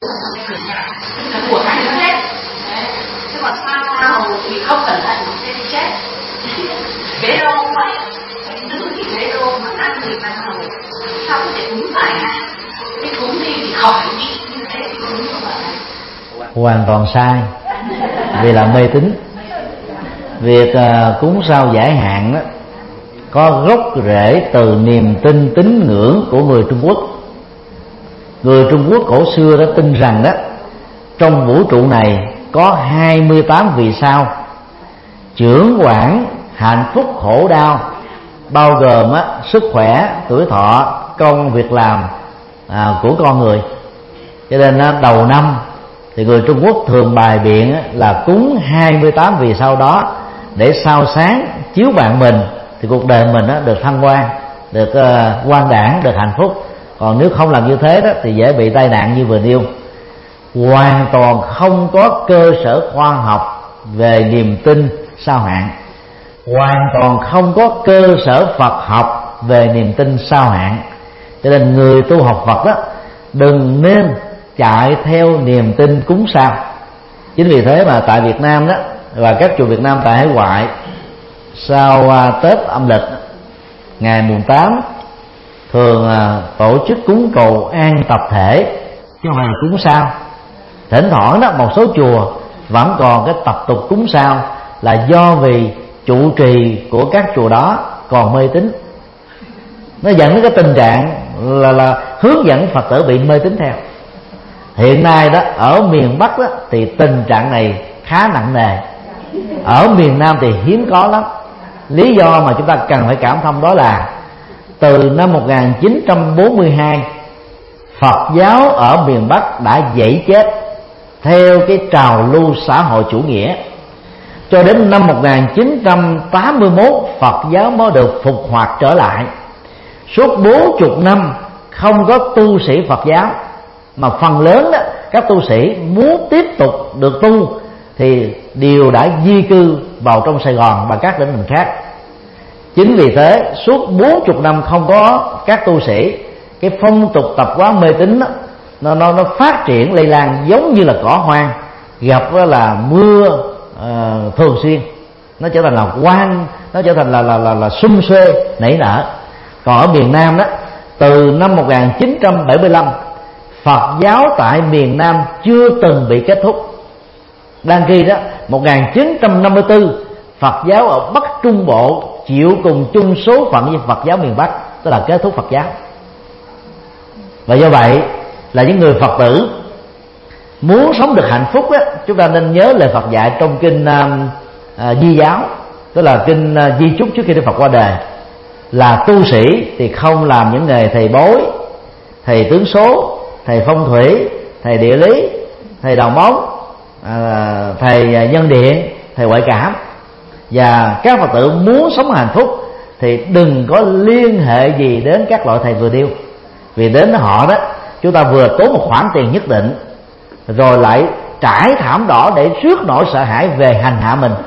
là của cái nó hết. Chứ còn sao thì không cẩn thận sẽ bị chết. Ghế đô cũng vậy, giữ thì ghế đô mà ăn thì phải ngồi. Sao có thể cúng phải hả? Cái cúng đi thì khỏi bị như thế thì cúng như vậy. Hoàn toàn sai, vì là mê tín. Việc cúng sao giải hạn đó có gốc rễ từ niềm tin tín ngưỡng của người Trung Quốc. Người Trung Quốc cổ xưa đã tin rằng đó, trong vũ trụ này có 28 vì sao chưởng quản hạnh phúc khổ đau, bao gồm sức khỏe, tuổi thọ, công việc làm của con người. Cho nên đầu năm thì người Trung Quốc thường bài biện là cúng 28 vì sao đó để sao sáng chiếu bạn mình, thì cuộc đời mình được thăng hoa, được quang đãng, được hạnh phúc. Còn nếu không làm như thế đó thì dễ bị tai nạn như vừa nêu. Hoàn toàn không có cơ sở khoa học về niềm tin sao hạn, hoàn toàn không có cơ sở Phật học về niềm tin sao hạn. Cho nên người tu học Phật đó đừng nên chạy theo niềm tin cúng sao. Chính vì thế mà tại Việt Nam đó, và các chùa Việt Nam tại hải ngoại, sau Tết âm lịch ngày mùng 8 thường tổ chức cúng cầu an tập thể, chứ không phải là cúng sao. Thỉnh thoảng đó một số chùa vẫn còn cái tập tục cúng sao, là do vì trụ trì của các chùa đó còn mê tín. Nó dẫn đến cái tình trạng là hướng dẫn Phật tử bị mê tín theo. Hiện nay đó ở miền Bắc đó thì tình trạng này khá nặng nề, ở miền Nam thì hiếm có lắm. Lý do mà chúng ta cần phải cảm thông đó là từ năm 1942 Phật giáo ở miền Bắc đã dãy chết theo cái trào lưu xã hội chủ nghĩa. Cho đến năm 1981 Phật giáo mới được phục hoạt trở lại. Suốt 40 năm không có tu sĩ Phật giáo, mà phần lớn đó các tu sĩ muốn tiếp tục được tu thì đều đã di cư vào trong Sài Gòn và các tỉnh thành khác. Chính vì thế suốt 40 năm không có các tu sĩ, cái phong tục tập quán mê tín đó, nó phát triển lây lan giống như là cỏ hoang gặp là mưa thường xuyên. Nó trở thành là quang, nó trở thành là sum xuê nảy nở. Còn ở miền Nam đó, từ năm 1975 Phật giáo tại miền Nam chưa từng bị kết thúc. Đang khi đó 1954 Phật giáo ở Bắc Trung Bộ chịu cùng chung số phận với Phật giáo miền Bắc, tức là kết thúc Phật giáo. Và do vậy là những người Phật tử muốn sống được hạnh phúc đó, chúng ta nên nhớ lời Phật dạy trong kinh Di giáo, tức là kinh di chúc trước khi Đức Phật qua đời, là tu sĩ thì không làm những nghề thầy bói, thầy tướng số, thầy phong thủy, thầy địa lý, thầy đầu móng, thầy nhân điện, thầy ngoại cảm. Và các Phật tử muốn sống hạnh phúc thì đừng có liên hệ gì đến các loại thầy vừa nêu, vì đến họ đó chúng ta vừa tốn một khoản tiền nhất định, rồi lại trải thảm đỏ để rước nỗi sợ hãi về hành hạ mình.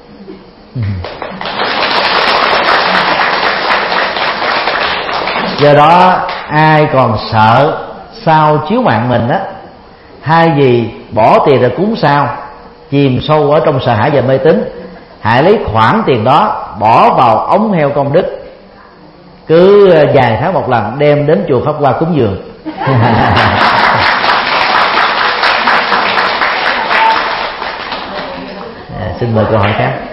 Do đó ai còn sợ sao chiếu mạng mình á, hay gì bỏ tiền ra cúng sao, chìm sâu ở trong sợ hãi và mê tín, hãy lấy khoản tiền đó bỏ vào ống heo công đức, cứ vài tháng một lần đem đến chùa Pháp Hoa cúng dường. Xin mời câu hỏi khác.